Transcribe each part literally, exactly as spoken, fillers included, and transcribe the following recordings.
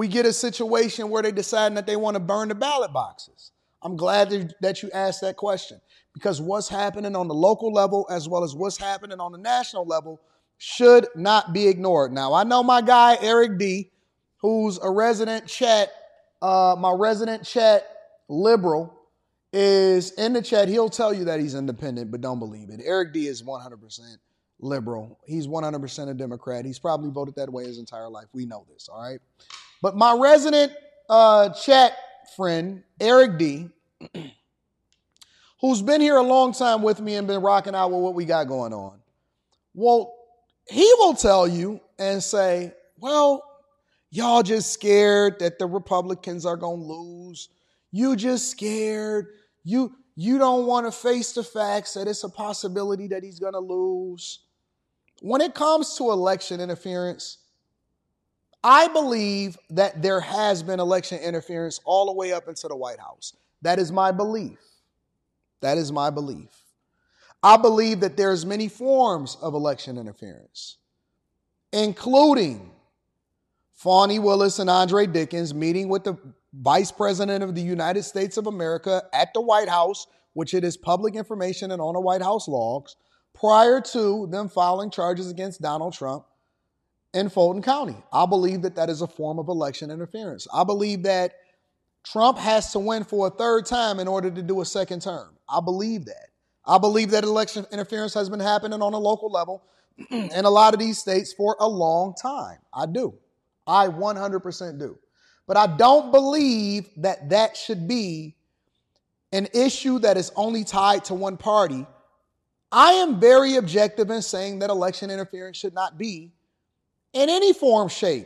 we get a situation where they decide that they want to burn the ballot boxes? I'm glad that you asked that question, because what's happening on the local level as well as what's happening on the national level should not be ignored. Now, I know my guy, Eric D., who's a resident chat, uh, my resident chat liberal, is in the chat. He'll tell you that he's independent, but don't believe it. Eric D. is one hundred percent liberal. He's one hundred percent a Democrat. He's probably voted that way his entire life. We know this, all right? But my resident uh, chat friend, Eric D., who's been here a long time with me and been rocking out with what we got going on, well, he will tell you and say, well, y'all just scared that the Republicans are going to lose. You just scared. You, you don't want to face the facts that it's a possibility that he's going to lose. When it comes to election interference, I believe that there has been election interference all the way up into the White House. That is my belief. That is my belief. I believe that there's many forms of election interference, including Fani Willis and Andre Dickens meeting with the Vice President of the United States of America at the White House, which it is public information and on the White House logs, prior to them filing charges against Donald Trump in Fulton County. I believe that that is a form of election interference. I believe that Trump has to win for a third time in order to do a second term. I believe that. I believe that election interference has been happening on a local level in a lot of these states for a long time. I do. I one hundred percent do. But I don't believe that that should be an issue that is only tied to one party. I am very objective in saying that election interference should not be in any form, shape,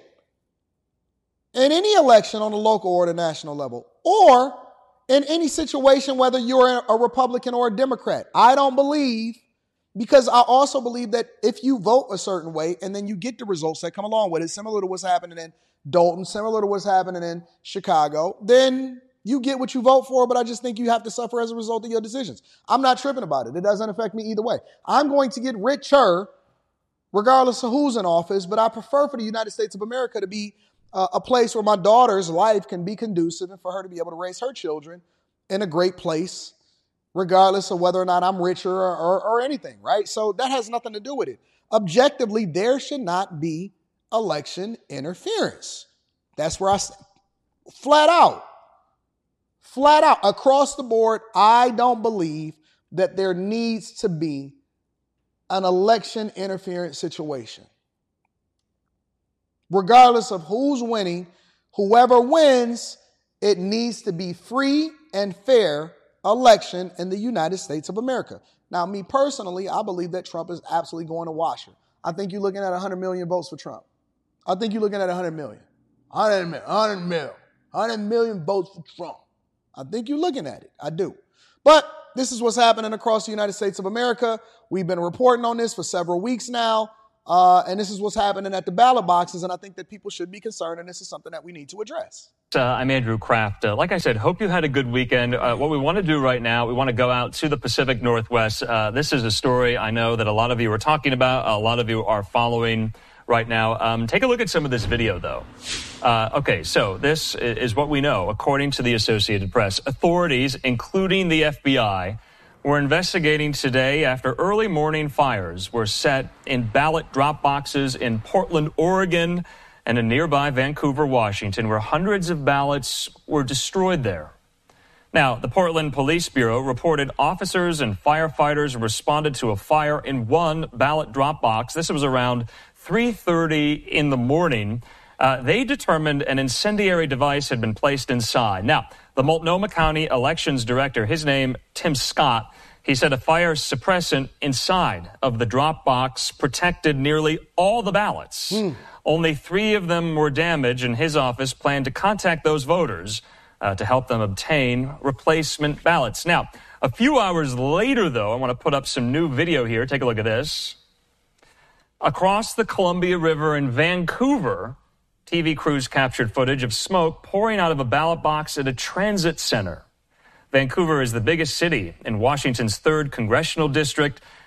in any election on the local or the national level, or in any situation, whether you're a Republican or a Democrat. I don't believe, because I also believe that if you vote a certain way and then you get the results that come along with it, similar to what's happening in Dalton, similar to what's happening in Chicago, then you get what you vote for, but I just think you have to suffer as a result of your decisions. I'm not tripping about it. It doesn't affect me either way. I'm going to get richer regardless of who's in office, but I prefer for the United States of America to be uh, a place where my daughter's life can be conducive and for her to be able to raise her children in a great place, regardless of whether or not I'm richer or, or, or anything, right? So that has nothing to do with it. Objectively, there should not be election interference. That's where I stand. Flat out. Flat out. Across the board, I don't believe that there needs to be an election interference situation. Regardless of who's winning, whoever wins, it needs to be free and fair election in the United States of America. Now, me personally, I believe that Trump is absolutely going to wash her. I think you're looking at one hundred million votes for Trump. I think you're looking at one hundred million. one hundred million. one hundred million. one hundred million votes for Trump. I think you're looking at it. I do. But this is what's happening across the United States of America. We've been reporting on this for several weeks now. Uh, and this is what's happening at the ballot boxes. And I think that people should be concerned. And this is something that we need to address. Uh, I'm Andrew Kraft. Uh, like I said, hope you had a good weekend. Uh, what we want to do right now, we want to go out to the Pacific Northwest. Uh, this is a story I know that a lot of you are talking about. A lot of you are following right now. Um, take a look at some of this video, though. Uh, okay, so this is what we know, according to the Associated Press. Authorities, including the F B I, were investigating today after early morning fires were set in ballot drop boxes in Portland, Oregon, and in nearby Vancouver, Washington, where hundreds of ballots were destroyed there. Now, the Portland Police Bureau reported officers and firefighters responded to a fire in one ballot drop box. This was around three thirty in the morning. Uh, they determined an incendiary device had been placed inside. Now, the Multnomah County Elections Director, his name, Tim Scott, he said a fire suppressant inside of the drop box protected nearly all the ballots. Mm. Only three of them were damaged, and his office planned to contact those voters uh, to help them obtain replacement ballots. Now, a few hours later, though, I want to put up some new video here. Take a look at this. Across the Columbia River in Vancouver, T V crews captured footage of smoke pouring out of a ballot box at a transit center. Vancouver is the biggest city in Washington's third congressional district.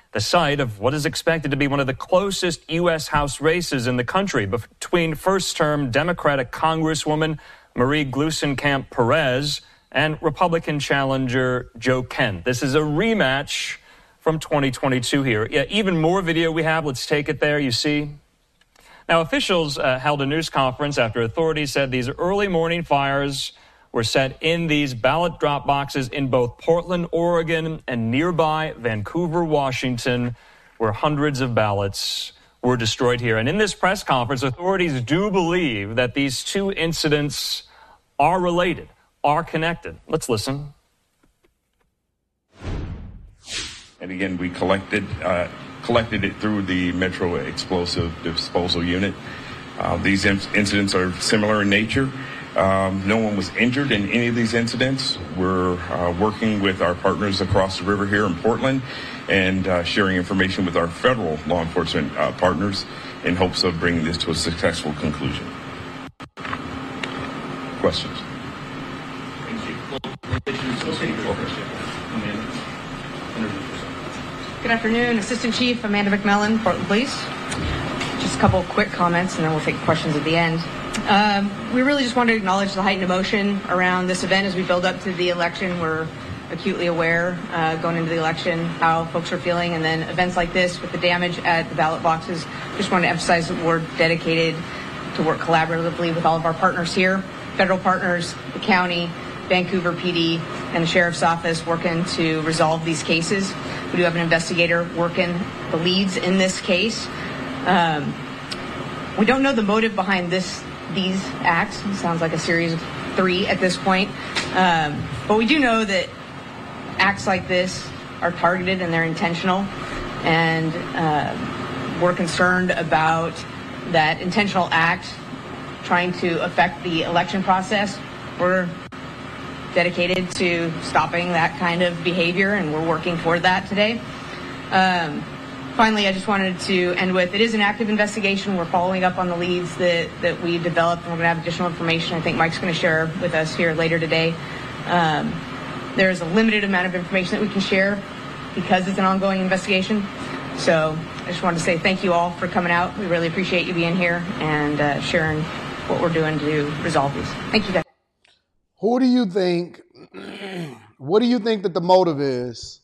the site of what is expected to be one of the closest U S House races in the country between first-term Democratic Congresswoman Marie Gluesenkamp Perez and Republican challenger Joe Kent. This is a rematch from twenty twenty-two here. Yeah, even more video we have. Let's take it there. You see. Now, officials uh, held a news conference after authorities said these early morning fires were set in these ballot drop boxes in both Portland, Oregon, and nearby Vancouver, Washington, where hundreds of ballots were destroyed here. And in this press conference, authorities do believe that these two incidents are related, are connected. Let's listen. And again, we collected uh, collected it through the Metro Explosive Disposal Unit. Uh, these in- incidents are similar in nature. Um, no one was injured in any of these incidents. We're uh, working with our partners across the river here in Portland and uh, sharing information with our federal law enforcement uh, partners in hopes of bringing this to a successful conclusion. Questions? Good afternoon, Assistant Chief Amanda McMillan, Portland Police. Just a couple quick comments and then we'll take questions at the end. Um, we really just want to acknowledge the heightened emotion around this event as we build up to the election. We're acutely aware uh, going into the election how folks are feeling, and then events like this with the damage at the ballot boxes. Just want to emphasize that we're dedicated to work collaboratively with all of our partners here, federal partners, the county, Vancouver P D, and the Sheriff's Office working to resolve these cases. We do have an investigator working the leads in this case. Um, we don't know the motive behind this these acts. It sounds like a series of three at this point. Um, but we do know that acts like this are targeted and they're intentional. And uh, we're concerned about that intentional act trying to affect the election process. We're dedicated to stopping that kind of behavior, and we're working toward that today. Um, Finally, I just wanted to end with, it is an active investigation. We're following up on the leads that, that we developed, and we're going to have additional information I think Mike's going to share with us here later today. Um, there is a limited amount of information that we can share because it's an ongoing investigation. So I just wanted to say thank you all for coming out. We really appreciate you being here and uh, sharing what we're doing to resolve these. Thank you, guys. Who do you think, what do you think that the motive is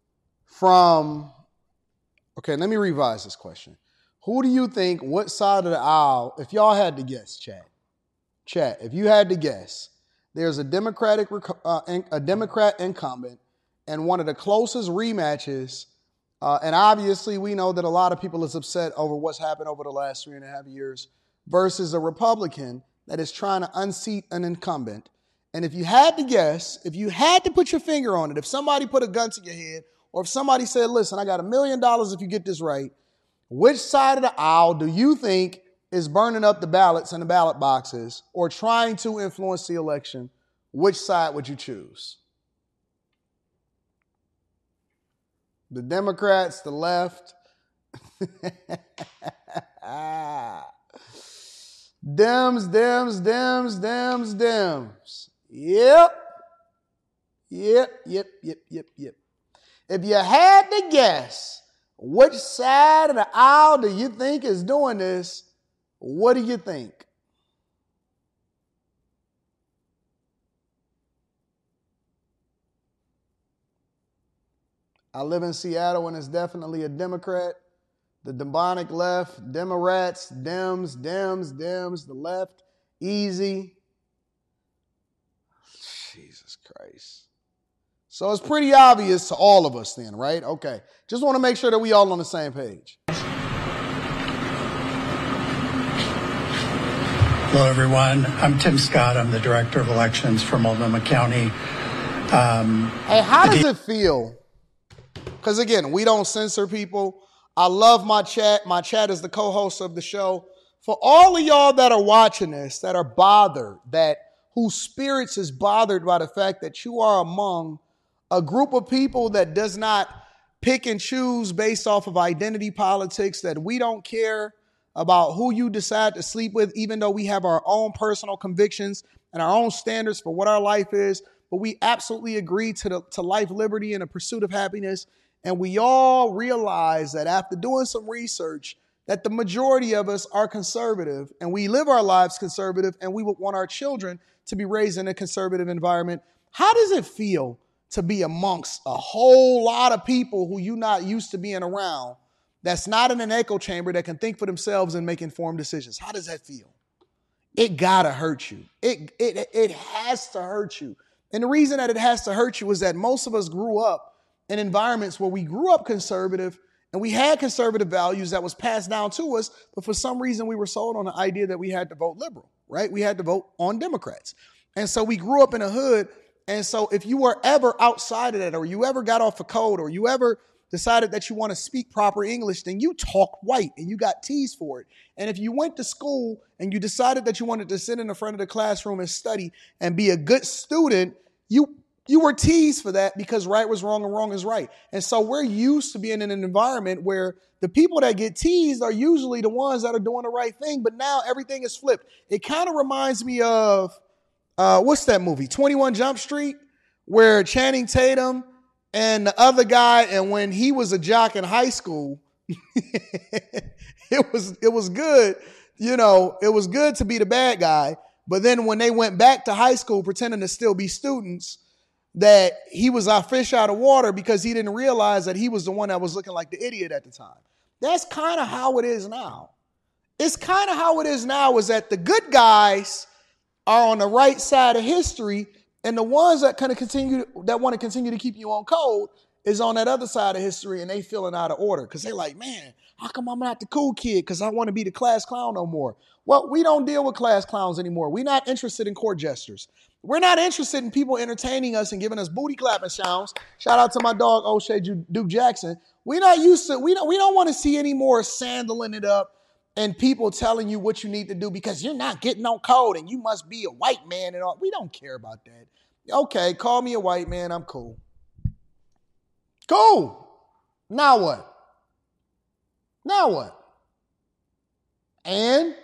from... Okay, let me revise this question. Who do you think, what side of the aisle, if y'all had to guess, chat, chat, if you had to guess, there's a Democratic, uh, a Democrat incumbent and one of the closest rematches, uh, and obviously we know that a lot of people is upset over what's happened over the last three and a half years, versus a Republican that is trying to unseat an incumbent. And if you had to guess, if you had to put your finger on it, if somebody put a gun to your head, or if somebody said, listen, I got a million dollars if you get this right, which side of the aisle do you think is burning up the ballots and the ballot boxes or trying to influence the election? Which side would you choose? The Democrats, the left? Dems, Dems, Dems, Dems, Dems. Yep. Yep, yep, yep, yep, yep. If you had to guess which side of the aisle do you think is doing this, what do you think? I live in Seattle and it's definitely a Democrat. The demonic left, Democrats, Dems, Dems, Dems, the left, easy. Jesus Christ. So it's pretty obvious to all of us then, right? Okay. Just want to make sure that we all on the same page. Hello, everyone. I'm Tim Scott. I'm the Director of Elections for Multnomah County. Um, hey, how does it feel? Because, again, we don't censor people. I love my chat. My chat is the co-host of the show. For all of y'all that are watching this, that are bothered, that whose spirits is bothered by the fact that you are among a group of people that does not pick and choose based off of identity politics, that we don't care about who you decide to sleep with, even though we have our own personal convictions and our own standards for what our life is. But we absolutely agree to the, to life, liberty, and the pursuit of happiness. And we all realize that after doing some research, that the majority of us are conservative and we live our lives conservative and we would want our children to be raised in a conservative environment. How does it feel to be amongst a whole lot of people who you're not used to being around, that's not in an echo chamber, that can think for themselves and make informed decisions? How does that feel? It gotta hurt you. It, it, it has to hurt you. And the reason that it has to hurt you is that most of us grew up in environments where we grew up conservative and we had conservative values that was passed down to us, but for some reason we were sold on the idea that we had to vote liberal, right? We had to vote on Democrats. And so we grew up in a hood. And so if you were ever outside of that, or you ever got off a code, or you ever decided that you want to speak proper English, then you talk white and you got teased for it. And if you went to school and you decided that you wanted to sit in the front of the classroom and study and be a good student, you you were teased for that because right was wrong and wrong is right. And so we're used to being in an environment where the people that get teased are usually the ones that are doing the right thing. But now everything is flipped. It kind of reminds me of, uh, what's that movie? twenty-one Jump Street, where Channing Tatum and the other guy, and when he was a jock in high school, it was it was good, you know, it was good to be the bad guy. But then when they went back to high school pretending to still be students, that he was a fish out of water because he didn't realize that he was the one that was looking like the idiot at the time. That's kind of how it is now. It's kind of how it is now, is that the good guys are on the right side of history, and the ones that kind of continue, that want to continue to keep you on code, is on that other side of history, and they feeling out of order because they're like, man, how come I'm not the cool kid? Because I want to be the class clown no more. Well, we don't deal with class clowns anymore. We're not interested in court jesters. We're not interested in people entertaining us and giving us booty clapping sounds. Shout out to my dog, O'Shea Duke Jackson. We're not used to, we don't, we don't want to see any more sandaling it up and people telling you what you need to do because you're not getting on code and you must be a white man and all. We don't care about that. Okay, call me a white man. I'm cool. Cool. Now what? Now what? And?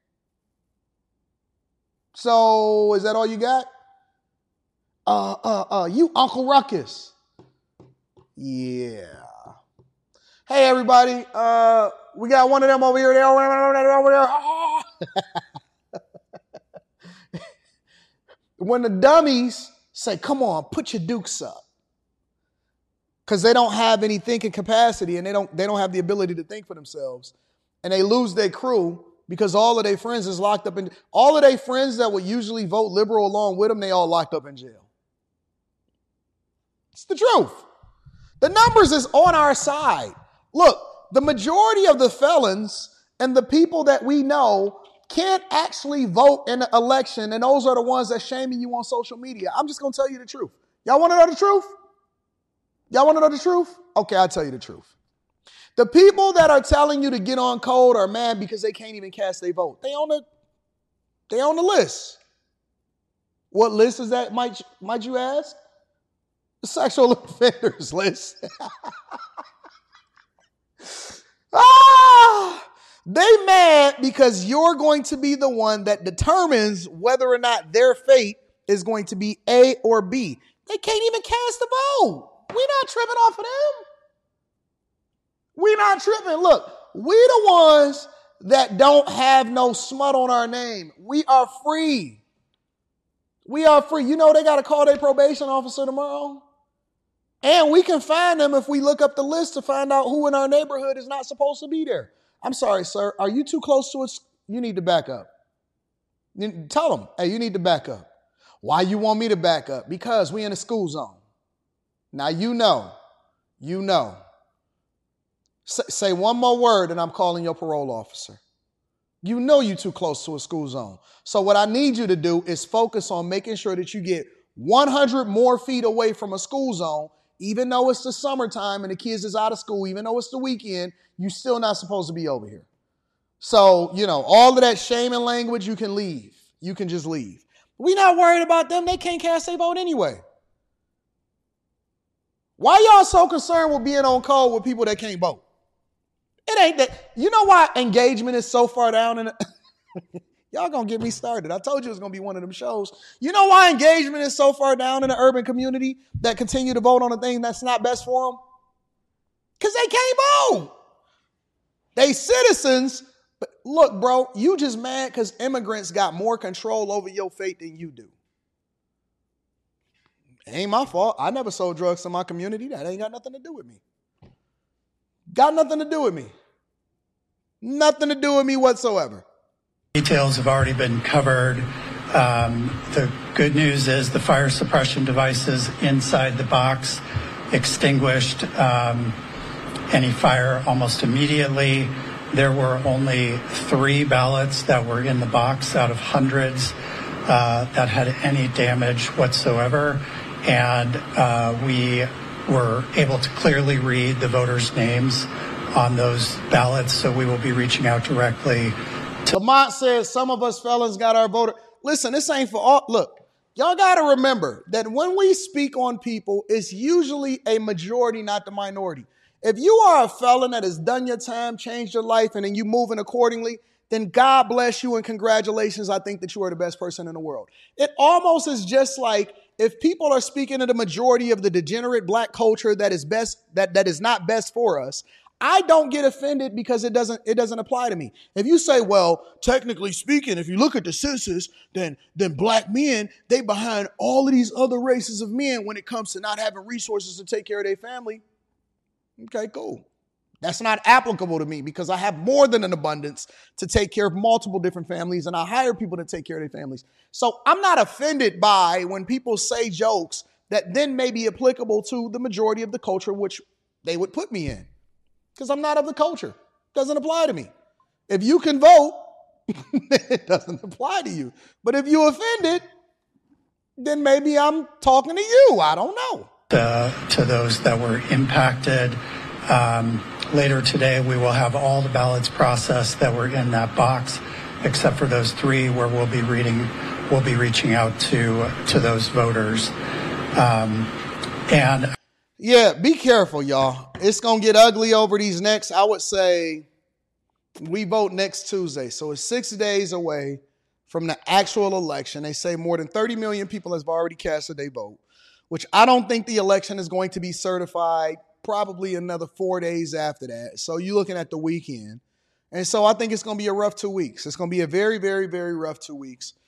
So is that all you got? Uh, uh, uh, you Uncle Ruckus. Yeah. Hey, everybody. Uh, we got one of them over here. There, over there. Oh. When the dummies say, come on, put your dukes up. Because they don't have any thinking capacity and they don't, they don't have the ability to think for themselves. And they lose their crew because all of their friends is locked up in, all of their friends that would usually vote liberal along with them, they all locked up in jail. It's the truth. The numbers is on our side. Look, the majority of the felons and the people that we know can't actually vote in an election, and those are the ones that shaming you on social media. I'm just going to tell you the truth. Y'all want to know the truth? Y'all want to know the truth? Okay, I'll tell you the truth. The people that are telling you to get on code are mad because they can't even cast their vote. They on the, they on the list. What list is that, might, might you ask? The sexual offenders list. ah, they mad because you're going to be the one that determines whether or not their fate is going to be A or B. They can't even cast a vote. We're not tripping off of them. We're not tripping. Look, we the ones that don't have no smut on our name. We are free. We are free. You know they got to call their probation officer tomorrow. And we can find them if we look up the list to find out who in our neighborhood is not supposed to be there. I'm sorry, sir. Are you too close to us? You need to back up. You, tell them, hey, you need to back up. Why you want me to back up? Because we in a school zone. Now, you know, you know. S- say one more word and I'm calling your parole officer. You know you're too close to a school zone. So what I need you to do is focus on making sure that you get one hundred more feet away from a school zone. Even though it's the summertime and the kids is out of school, even though it's the weekend, you're still not supposed to be over here. So, you know, all of that shaming language, you can leave. You can just leave. We're not worried about them. They can't cast their vote anyway. Why y'all so concerned with being on code with people that can't vote? It ain't that. You know why engagement is so far down in the... Y'all gonna get me started. I told you it was gonna be one of them shows. You know why engagement is so far down in the urban community that continue to vote on a thing that's not best for them? Because they can't vote. They citizens. But look, bro, you just mad because immigrants got more control over your fate than you do. It ain't my fault. I never sold drugs to my community. That ain't got nothing to do with me. Got nothing to do with me. Nothing to do with me whatsoever. Details have already been covered. Um, the good news is the fire suppression devices inside the box extinguished um, any fire almost immediately. There were only three ballots that were in the box out of hundreds uh, that had any damage whatsoever. And uh, we were able to clearly read the voters' names on those ballots. So we will be reaching out directly to. Lamont says some of us felons got our voter. Listen, this ain't for all. Look, y'all got to remember that when we speak on people, it's usually a majority, not the minority. If you are a felon that has done your time, changed your life, and then you moving accordingly, then God bless you and congratulations. I think that you are the best person in the world. It almost is just like if people are speaking to the majority of the degenerate black culture that is best, that, that is not best for us, I don't get offended because it doesn't, it doesn't apply to me. If you say, well, technically speaking, if you look at the census, then, then black men, they behind all of these other races of men when it comes to not having resources to take care of their family. Okay, cool. That's not applicable to me because I have more than an abundance to take care of multiple different families and I hire people to take care of their families. So I'm not offended by when people say jokes that then may be applicable to the majority of the culture, which they would put me in because I'm not of the culture. It doesn't apply to me. If you can vote, it doesn't apply to you. But if you're offended, then maybe I'm talking to you. I don't know. Uh, to those that were impacted. Um, later today, we will have all the ballots processed that were in that box, except for those three where we'll be reading, we'll be reaching out to to those voters. Um, and yeah, be careful, y'all. It's gonna get ugly over these next. I would say we vote next Tuesday, so it's six days away from the actual election. They say more than thirty million people have already casted their vote, which I don't think the election is going to be certified probably another four days after that. So you're looking at the weekend. And so I think it's going to be a rough two weeks. It's going to be a very, very, very rough two weeks.